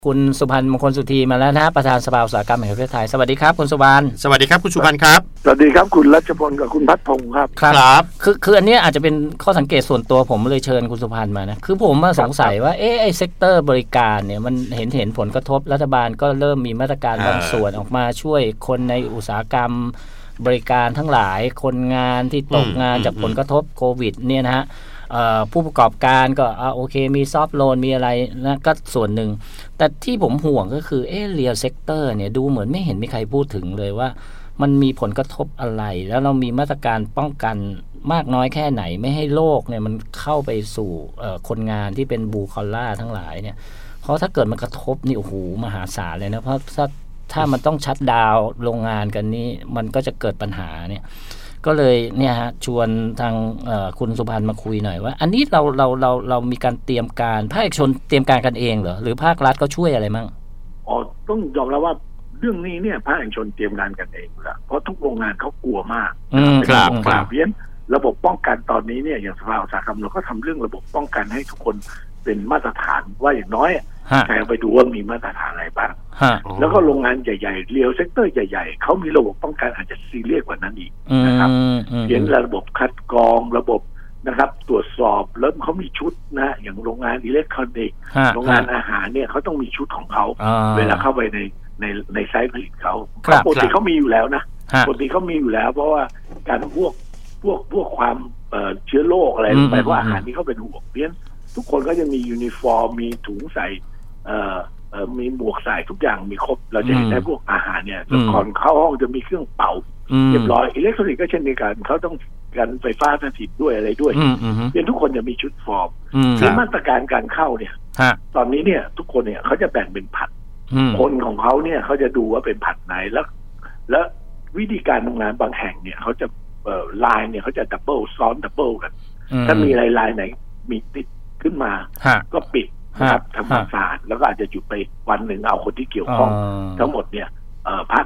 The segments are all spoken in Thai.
คุณสุพันธ์มงคลสุธีมาแล้วนะประธานสภาอุตสาหกรรมแห่งประเทศไทยสวัสดีครับคุณสุพันธ์สวัสดีครับคุณสุพันธ์ครับสวัสดีครับคุณรัชพลกับคุณพัฒพงศ์ครับครับคืออันนี้อาจจะเป็นข้อสังเกตส่วนตัวผมเลยเชิญคุณสุพันธ์มานะคือผมสงสัยว่าไอ้เซกเตอร์บริการเนี่ยมันเห็นผลกระทบรัฐบาลก็เริ่มมีมาตรการบางส่วนออกมาช่วยคนในอุตสาหกรรมบริการทั้งหลายคนงานที่ตกงานจากผลกระทบโควิดเนี่ยนะฮะผู้ประกอบการก็โอเคมีซอฟท์โลนมีอะไรนะก็ส่วนหนึ่งแต่ที่ผมห่วงก็คือเรียลเซกเตอร์เนี่ยดูเหมือนไม่เห็นมีใครพูดถึงเลยว่ามันมีผลกระทบอะไรแล้วเรามีมาตรการป้องกันมากน้อยแค่ไหนไม่ให้โรคเนี่ยมันเข้าไปสู่คนงานที่เป็นบลูคอลล่าทั้งหลายเนี่ยเพราะถ้าเกิดมันกระทบนี่โอ้โหมหาศาลเลยนะเพราะถ้ามันต้องชัตดาวน์โรงงานกันนี้มันก็จะเกิดปัญหาเนี่ยก็เลยเนี่ยฮะชวนทางคุณสุพันธ์มาคุยหน่อยว่าอันนี้เรามีการเตรียมการภาคเอกชนเตรียมการกันเองเหรอหรือภาครัฐก็ช่วยอะไรมั่งต้องยอมรับว่าเรื่องนี้เนี่ยภาคเอกชนเตรียมการกันเองแล้วเพราะทุกโรงงานเขากลัวมากครับเพราะฉะนั้นระบบป้องกันตอนนี้เนี่ยอย่างสภาอุตสาหกรรมเราก็ทำเรื่องระบบป้องกันให้ทุกคนเป็นมาตรฐานว่าอย่างน้อยใครไปดูว่ามีมาตรฐานอะไรบ้างแล้วก็โรงงานใหญ่ๆเรียลเซกเตอร์ใหญ่ๆเขามีระบบป้องกันอาจจะซีเรียสกว่านั้นอีกนะครับเพียงระบบคัดกรองระบบนะครับตรวจสอบแล้วเขามีชุดนะอย่างโรงงานอิเล็กทรอนิกส์โรงงานอาหารเนี่ยเขาต้องมีชุดของเขาเวลาเข้าไปในไซต์ผลิตเขาปกติเขามีอยู่แล้วนะปกติเขามีอยู่แล้วเพราะว่าการพวกความเชื้อโรคอะไรไปเพราะอาหารที่เขาเป็นห่วงเพี้ยนทุกคนก็จะมียูนิฟอร์มมีถุงใส่มีหมวกใส่ทุกอย่างมีครบเราจะเห็นได้พวกอาหารเนี่ยก่อนเข้าห้องจะมีเครื่องเป่าเรียบร้อยอิเล็กทรอนิกส์ก็เช่นเดียวกันเขาต้องการไฟฟ้าสถิตด้วยอะไรด้วยเพียงทุกคนจะมีชุดฟอร์มคือมาตรการการเข้าเนี่ยตอนนี้เนี่ยทุกคนเนี่ยเขาจะแบ่งเป็นผัดคนของเขาเนี่ยเขาจะดูว่าเป็นผัดไหนแล้ววิธีการทำงานบางแห่งเนี่ยเขาจะลายเนี่ยเขาจะดับเบิลซ้อนดับเบิลกันถ้ามีลายไหนมีติดขึ้นมาก็ปิดนะครับทำความสะอาดแล้วก็อาจจะหยุดไปวันหนึ่งเอาคนที่เกี่ยวข้องทั้งหมดเนี่ยพัก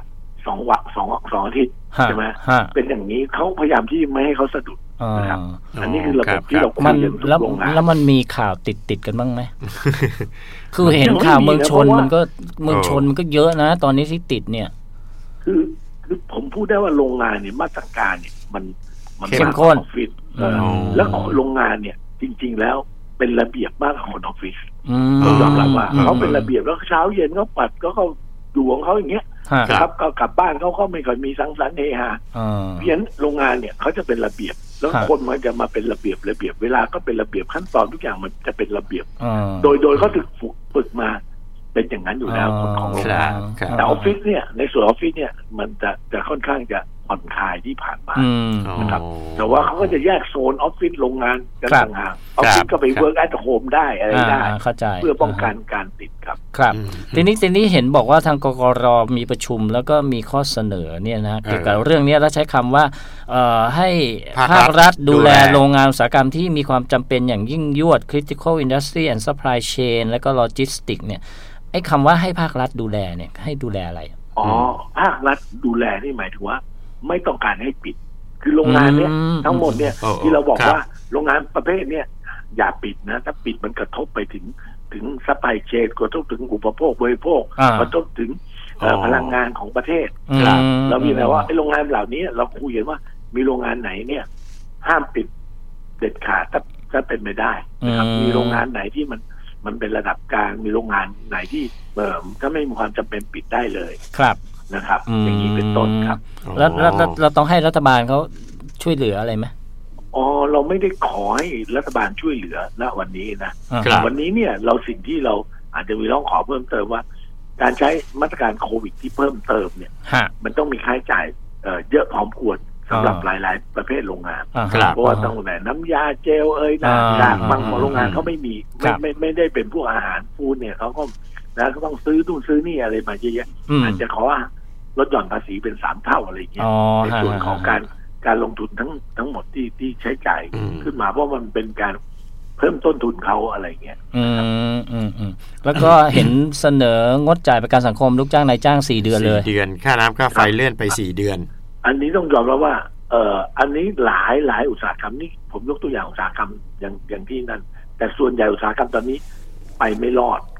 2 อาทิตย์ใช่ไหมเป็นอย่างนี้เขาพยายามที่ไม่ให้เขาสะดุดนะครับอันนี้คือระบบที่เราคุยกันทุกโรงงานแล้วมันมีข่าวติดกันบ้างไหม คือเห็นข่าวเมืองชนมันก็เยอะนะตอนนี้ที่ติดเนี่ยคือผมพูดได้ว่าโรงงานเนี่ยมาตรการเนี่ยมันเข้มข้นฟิตแล้วโรงงานเนี่ยจริงๆแล้วเป็นระเบียบมากกว่าคนออฟฟิศต้องยอมรับว่าเขาเป็นระเบียบแล้วเช้าเย็นเขาปัดก็เขาดูของเขาอย่างเงี้ยครับก็กลับบ้านเขาไม่ค่อยมีสังสรรค์เฮฮาเพี้ยนโรงงานเนี่ยเขาจะเป็นระเบียบแล้วคนมันจะมาเป็นระเบียบเวลาก็เป็นระเบียบขั้นตอนทุกอย่างมันจะเป็นระเบียบโดยเขาถึงฝึกมาเป็นอย่างนั้นอยู่แล้วของโรงงานแต่ออฟฟิศเนี่ยในส่วนออฟฟิศเนี่ยมันจะค่อนข้างจะผ่อนคลายที่ผ่านมานะครับแต่ว่าเขาก็จะแยกโซนออฟฟิศโรงงานกันต่างหากออฟฟิศก็ไปเวิร์กแอทโฮมได้อะไรได้เพื่อป้องกันการติดครับทีนี้เห็นบอกว่าทางกกร.มีประชุมแล้วก็มีข้อเสนอเนี่ยนะเกี่ยวกับเรื่องนี้แล้วใช้คำว่าให้ภาครัฐดูแลโรงงานอุตสาหกรรมที่มีความจำเป็นอย่างยิ่งยวด critical industry and supply chain แล้วก็ logistics เนี่ยไอ้คำว่าให้ภาครัฐดูแลเนี่ยให้ดูแลอะไรภาครัฐดูแลนี่หมายถึงว่าไม่ต้องการให้ปิดคือโรงงานเนี่ยทั้งหมดเนี่ยที่เราบอกว่าโรงงานประเภทเนี่ยอย่าปิดนะถ้าปิดมันกระทบไปถึงซัพพลายเชนกระทบถึงอุปโภคบริโภคกระทบถึงพลังงานของประเทศเรามีแล้วว่าไอ้โรงงานเหล่านี้เราคุยกันว่ามีโรงงานไหนเนี่ยห้ามปิดเด็ดขาดถ้าเป็นไม่ได้นะครับมีโรงงานไหนที่มันเป็นระดับกลางมีโรงงานไหนที่ถ้าไม่มีความจำเป็นปิดได้เลยครับนะครับอย่างนี้เป็นต้นครับแล้วเราต้องให้รัฐบาลเขาช่วยเหลืออะไรไหมเราไม่ได้ขอให้รัฐบาลช่วยเหลือณวันนี้นะวันนี้เนี่ยสิ่งที่เราอาจจะมีร้องขอเพิ่มเติมว่าการใช้มาตรการโควิดที่เพิ่มเติมเนี่ยมันต้องมีค่าใช้จ่ายเยอะพอสมควรสำหรับหลายๆประเภทโรงงานเพราะว่าต้องแต่น้ำยาเจลหน้ากากบางโรงงานเขาไม่มีไม่ได้เป็นพวกอาหารฟู้ดเนี่ยเขาก็นะก็ต้องซื้อนู่นซื้อนี่อะไรมาเยอะๆอาจจะขอลดหย่อนภาษีเป็น3 เท่าอะไรอย่างเงี้ยในส่วนของการลงทุนทั้งหมดที่ใช้จ่ายขึ้นมาเพราะมันเป็นการเพิ่มต้นทุนเขาอะไรเงี้ยแล้วก็เห็นเสนองดจ่ายประกันสังคมลูกจ้างนายจ้าง4 เดือนเลย 4 เดือนค่าน้ำค่าไฟเลื่อนไป4 เดือนอันนี้ต้องยอมรับว่าอันนี้หลายอุตสาหกรรมนี่ผมยกตัวอย่างอุตสาหกรรมอย่างที่นั่นแต่ส่วนใหญ่อุตสาหกรรมตอนนี้ไปไม่รอด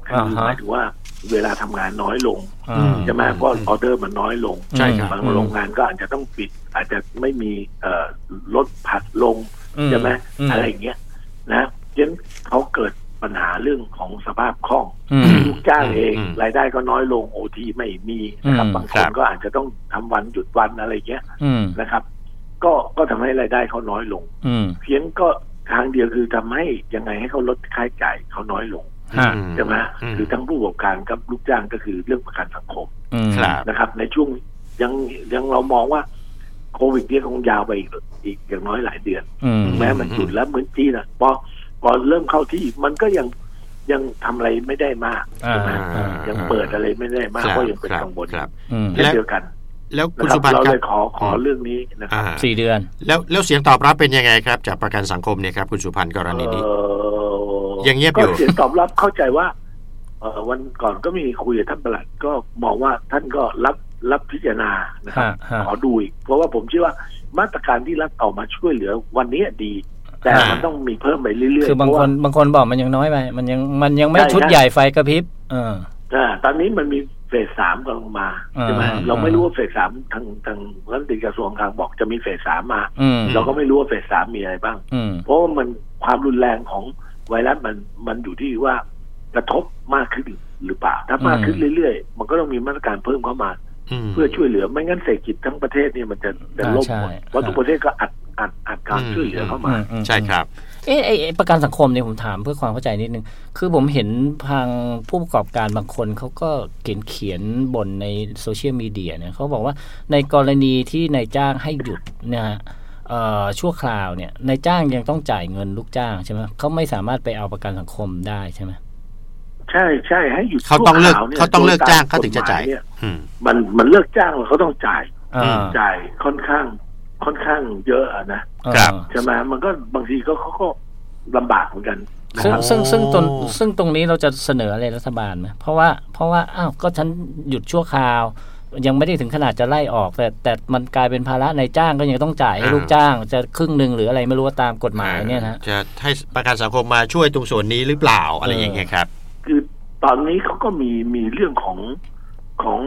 คือหมายถึงว่าเวลาทำงานน้อยลงใช่ไหมเพราะออเดอร์มันน้อยลงใช่ครับบางโรงงานก็อาจจะต้องปิดอาจจะไม่มีลดผัดลงใช่ไหมอะไรอย่างเงี้ยนะฉะนั้นเขาเกิดปัญหาเรื่องของสภาพคล่องลูกจ้างเองรายได้ก็น้อยลงโอทีไม่มีนะครับบางคนก็อาจจะต้องทำวันหยุดวันอะไรเงี้ยนะครับก็ทำให้รายได้เขาน้อยลงเพียงก็ทางเดียวคือทำให้ยังไงให้เขาลดค่าใช้จ่ายเขาน้อยลงใช่ไหมคือทั้งผู้ประกอบการกับลูกจ้างก็คือเรื่องประกันสังคมนะครับในช่วงยังเรามองว่าโควิดเนี่ยคงยาวไปอีกอย่างน้อยหลายเดือนแม้มันหยุดแล้วเหมือนจีนพอเริ่มเข้าที่มันก็ยังทำอะไรไม่ได้มากใช่ไหมยังเปิดอะไรไม่ได้มากเพราะยังเป็นกังวลเช่นเดียวกันแล้วคุณสุพันธ์เราเลยขอเรื่องนี้นะครับ 4 เดือนแล้วเสียงตอบรับเป็นยังไงครับจากประกันสังคมเนี่ยครับคุณสุพันธ์กรณีนี้ยังเงียบอยู่ก็เสียงตอบรับเข้าใจว่าวันก่อนก็มีคุยกับท่านปลัดก็มองว่าท่านก็รับพิจารณานะครับขอดูอีกเพราะว่าผมเชื่อว่ามาตรการที่รัฐออกมาช่วยเหลือวันนี้ดีแต่มันต้องมีเพิ่มไปเรื่อยๆคือบางคนบอกมันยังน้อยไปมันยังไม่ชุดใหญ่ไฟกระพริบตอนนี้มันมีเฟส 3กำลังมาใช่ไหมเราไม่รู้ว่าเฟส 3ทางรัฐมนตรีกระทรวงคลังบอกจะมีเฟส 3มาเราก็ไม่รู้ว่าเฟส 3มีอะไรบ้างเพราะว่ามันความรุนแรงของไวรัสมันอยู่ที่ว่ากระทบมากขึ้นหรือเปล่าถ้ามากขึ้นเรื่อยๆมันก็ต้องมีมาตรการเพิ่มเข้ามาเพื่อช่วยเหลือไม่งั้นเศรษฐกิจทั้งประเทศนี่มันจะล่มหมดเพราะทุกประเทศก็อัดการช่วยเหลือเข้ามาใช่ครับไอ้ประกันสังคมเนี่ยผมถามเพื่อความเข้าใจนิดนึงคือผมเห็นทางผู้ประกอบการบางคนเขาก็เขียนบ่นในโซเชียลมีเดียเนี่ยเขาบอกว่าในกรณีที่นายจ้างให้หยุดนะฮะชั่วคราวเนี่ยนายจ้างยังต้องจ่ายเงินลูกจ้างใช่ไหมเขาไม่สามารถไปเอาประกันสังคมได้ใช่ไหมใช่ให้หยุดเขาต้องเลิกจ้างเขาถึงจะจ่ายมันเลิกจ้างเขาต้องจ่ายค่อนข้างเยอะนะใช่ไหมมันก็บางทีเขาก็ลำบากเหมือนกันซึ่งตรงนี้เราจะเสนออะไรรัฐบาลไหมเพราะว่าอ้าวก็ฉันหยุดชั่วคราวยังไม่ได้ถึงขนาดจะไล่ออกแต่มันกลายเป็นภาระนายจ้างก็ยังต้องจ่ายให้ลูกจ้างจะครึ่งนึงหรืออะไรไม่รู้ว่าตามกฎหมายเนี่ยนะจะให้ประกันสังคมมาช่วยตรงส่วนนี้หรือเปล่าอะไรอย่างเงี้ยครับคือตอนนี้เขาก็มีเรื่องของ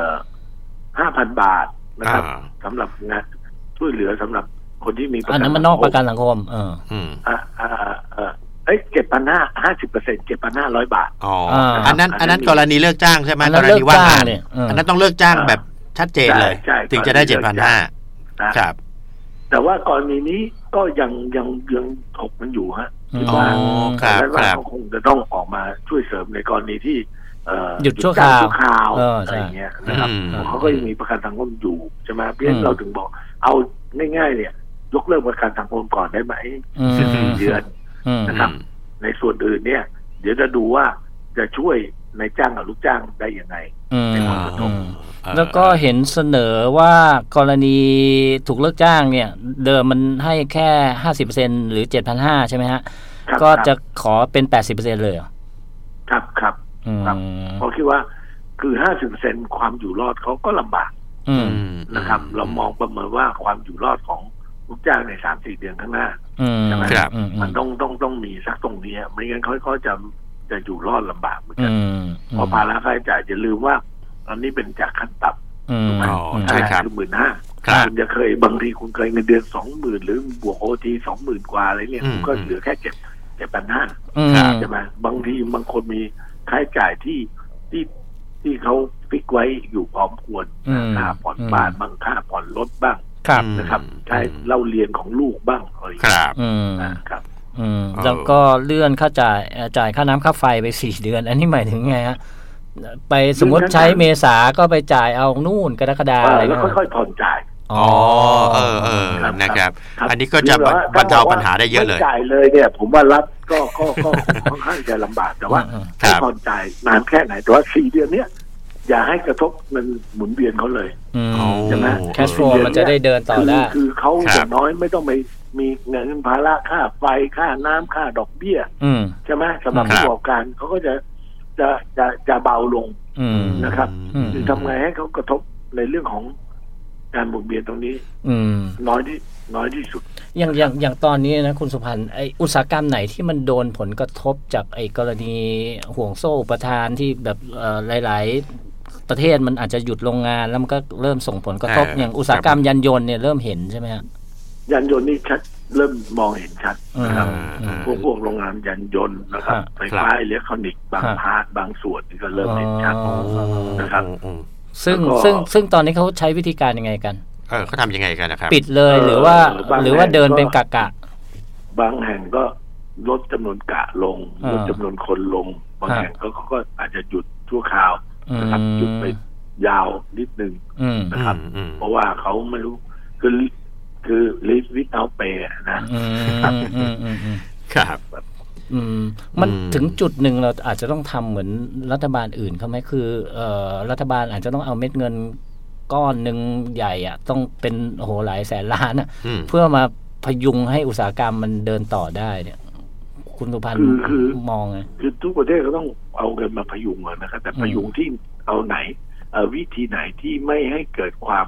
5,000 บาทนะครับสำหรับงานช่วยเหลือสำหรับคนที่มีประกันอันนั้นมันนอกประกันสังคม 7,550% 7,500 บาทอันนั้นกรณีเลิกจ้างใช่ไหมกรณีว่างงานอันนั้นต้องเลิกจ้างแบบชัดเจนเลยถึงจะได้ 7,500 ครับแต่ว่ากรณีนี้ก็ยังถกมันอยู่ฮะคิดว่าแล้วก็คงจะต้องออกมาช่วยเสริมในกรณีที่หยุดชั่วคราวอะไรเงี้ยนะครับเขาก็ยังมีประกันสังคมอยู่ใช่ไหมเพียงเราถึงบอกเอาง่ายๆเนี่ยยกเลิกประกันสังคมก่อนได้ไหม4 เดือนนะครับในส่วนอื่นเนี่ยเดี๋ยวจะดูว่าจะช่วยนายจ้างกับลูกจ้างได้ยังไงในความกระทบแล้วก็เห็นเสนอว่ากรณีถูกเลิกจ้างเนี่ยเดิมมันให้แค่ 50% หรือ 7,500 ใช่ไหมฮะก็จะขอเป็น 80% เลยครับเพราะคิดว่าคือ 50% ความอยู่รอดเขาก็ลำบากนะครับเรามองประเมินว่าความอยู่รอดของลูกจ้างใน 3-4 เดือนข้างหน้าใช่ไหมมันต้องมีสักตรงนี้ไม่งั้นเขาจะอยู่รอดลำบากเหมือนกันเพราะภาระค่าใช้จ่ายจะลืมว่าอันนี้เป็นจากขั้นต่ำใช่ครับคือ 15,000 คุณจะเคยบางทีคุณเคยเงินเดือน 20,000 หรือบวกโอที 20,000 กว่าอะไรเนี่ยคุณก็เหลือแค่ 7,500 ใช่ไหมบางทีบางคนมีค่าใช้จ่ายที่เขาฟิกไว้อยู่พร้อมควรค่าผ่อนบ้านบ้างค่าผ่อนรถบ้างนะครับใช้เล่าเรียนของลูกบ้างอะไรอย่างเงี้ยครับแล้วก็เลื่อนค่าจ่ายค่าน้ำค่าไฟไป4 เดือนอันนี้หมายถึงไงฮะไปสมมติใช้เมษาก็ไปจ่ายเอานู่นกรกฎาอะไรแล้วค่อยๆผ่อนจ่ายนะครับอันนี้ก็จะบรรเทาปัญหาได้เยอะเลยจ่ายเลยเนี่ยผมว่ารัฐก็ค่อนข้างจะลำบากแต่ว่าให้ผ่อนจ่ายนานแค่ไหนแต่ว่า4 เดือนเนี้ยอย่าให้กระทบเงินหมุนเวียนเขาเลยใช่ไหมแคชโฟลว์มันจะได้เดินต่อได้คือเขาอย่างน้อยไม่ต้องไปมีเงินภาระค่าไฟค่าน้ำค่าดอกเบี้ยใช่ไหมสำหรับผู้ประกอบการเขาก็จะเบาลงนะครับคือทำไงให้เขากระทบในเรื่องของการหมุนเวียนตรงนี้น้อยที่สุดอย่างตอนนี้นะคุณสุพันธ์ไออุตสาหกรรมไหนที่มันโดนผลกระทบจากไอกรณีห่วงโซ่อุปทานที่แบบหลายๆประเทศมันอาจจะหยุดโรงงานแล้วมันก็เริ่มส่งผลกระทบอย่างอุตสาหกรรมยานยนต์เนี่ยเริ่มเห็นใช่ไหมฮะยานยนต์นี่ชัดเริ่มมองเห็นชัดนะครับพวกโรงงานยานยนต์นะครับไฟฟ้าอิเล็กทรอนิกส์บางพาร์ทบางส่วนนี่ก็เริ่มเห็นชัดนะครับซึ่งตอนนี้เขาใช้วิธีการยังไงกันเขาทำยังไงกันนะครับปิดเลยหรือว่าเดินเป็นกะบางแห่งก็ลดจำนวนกะลงลดจำนวนคนลงบางแห่งก็อาจจะหยุดชั่วคราวนะครับหยุดไปยาวนิดนึงนะครับเพราะว่าเขาไม่รู้คือ live without pay นะครับมันถึงจุดหนึ่งเราอาจจะต้องทำเหมือนรัฐบาลอื่นเขาไหมคือรัฐบาลอาจจะต้องเอาเม็ดเงินก้อนหนึ่งใหญ่อ่ะต้องเป็นโอ้โหหลายแสนล้านอ่ะเพื่อมาพยุงให้อุตสาหกรรมมันเดินต่อได้เนี่ยคุณสุพันธ์มองไงคือทุกประเทศก็ต้องเอาเงินมาพยุงนะครับแต่พยุงที่เอาไหนวิธีไหนที่ไม่ให้เกิดความ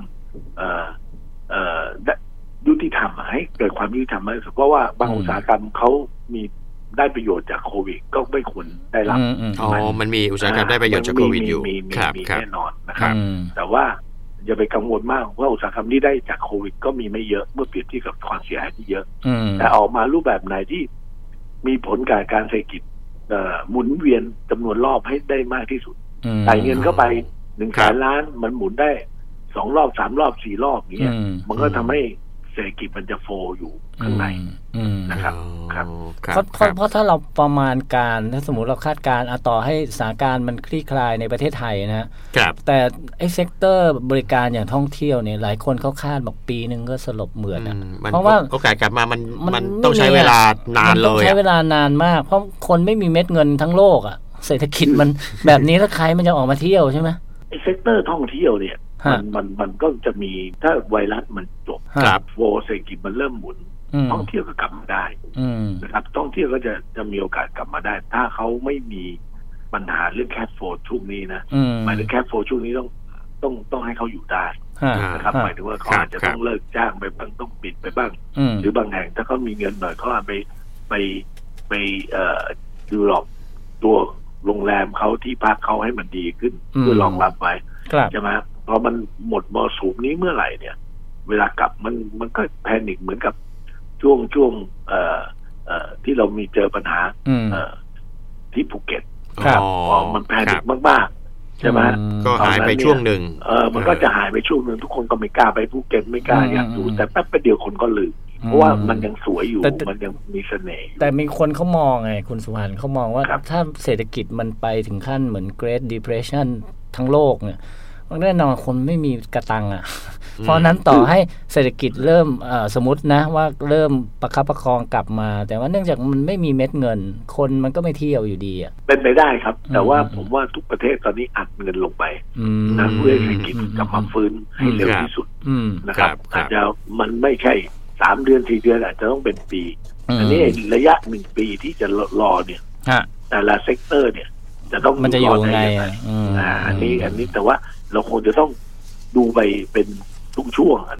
ยุติธรรมให้เกิดความยุติธรรมมากเพราะว่าบางอุตสาหกรรมเขามีได้ประโยชน์จากโควิดก็ไม่ควรได้รับมันมีอุตสาหกรรมได้ประโยชน์จากโควิดอยู่มีแน่นอนนะครับแต่ว่าอย่าไปกังวลมากว่าอุตสาหกรรมที่ได้จากโควิดก็มีไม่เยอะเมื่อเปรียบเทียบกับความเสียหายที่เยอะแต่ออกมารูปแบบไหนที่มีผลกับการเศรษฐกิจหมุนเวียนจำนวนรอบให้ได้มากที่สุดใส่เงินเข้าไป100,000 ล้านมันหมุนได้2 รอบ3 รอบ4 รอบนี้มันก็ทำให้เศรษฐกิจมันจะโฟอยู่ข้างในนะครับครับเพราะถ้าเราประมาณการถ้าสมมุติเราคาดการณ์ต่อให้สถานการณ์มันคลี่คลายในประเทศไทยนะครับแต่ไอ้เซกเตอร์บริการอย่างท่องเที่ยวเนี่ยหลายคนเขาคาดบอกปีนึงก็สลบเหมือดเพราะว่าโอกาสกลับมามันต้องใช้เวลานานเลยใช้เวลานานมากเพราะคนไม่มีเม็ดเงินทั้งโลกเศรษฐกิจมันแบบนี้แล้วใครมันจะออกมาเที่ยวใช่ไหมไอ้เซกเตอร์ท่องเที่ยวเนี่ยมันก็จะมีถ้าไวรัสมันจบโฟเศรษฐกิจมันเริ่มหมุนท่องเที่ยวก็กลับมาได้นะครับท่องเที่ยวก็จะมีโอกาสกลับมาได้ถ้าเขาไม่มีปัญหาเรื่องแคชโฟลช่วงนี้นะหมายถึงแคชโฟลช่วงนี้ต้องให้เขาอยู่ได้นะครับหมายถึงว่าเขาอาจจะต้องเลิกจ้างไปบ้างต้องปิดไปบ้างหรือบางแห่งถ้าเขามีเงินหน่อยเขาอาจไปดูหลอกตัวโรงแรมเขาที่พักเขาให้มันดีขึ้นเพื่อรองรับไว้ใช่ไหมพอมันหมดมรสุมนี้เมื่อไหร่เนี่ยเวลากลับมันก็แพนิคเหมือนกับช่วงที่เรามีเจอปัญหาที่ภูเก็ตพอมันแพนิคมากๆใช่ไหมก็หายไปช่วงหนึ่งมันก็จะหายไปช่วงหนึ่งทุกคนก็ไม่กล้าไปภูเก็ตไม่กล้าอยากอยู่แต่แป๊บเดียวคนก็ลืมเพราะว่ามันยังสวยอยู่มันยังมีเสน่ห์แต่มีคนเขามองไงคุณสุวรรณเขามองว่าถ้าเศรษฐกิจมันไปถึงขั้นเหมือน Great Depression ทั้งโลกเนี่ยแน่นอนคนไม่มีกระตังเพราะนั้นต่อให้เศรษฐกิจเริ่มสมมตินะว่าเริ่มประคับประคองกลับมาแต่ว่าเนื่องจากมันไม่มีเม็ดเงินคนมันก็ไม่เที่ยวอยู่ดีเป็นไปได้ครับแต่ว่าผมว่าทุกประเทศตอนนี้อัดเงินลงไปนะเพื่อเศรษฐกิจกลับมาฟื้นให้เร็วที่สุดนะครับอาจจะมันไม่ใช่3 เดือน4 เดือนอาจจะต้องเป็นปีอันนี้ระยะ1 ปีที่จะรอเนี่ยแต่ละเซกเตอร์เนี่ยจะต้องมันจะอยู่ไงอันนี้แต่ว่าเราคงจะต้องดูไปเป็นทุกช่วง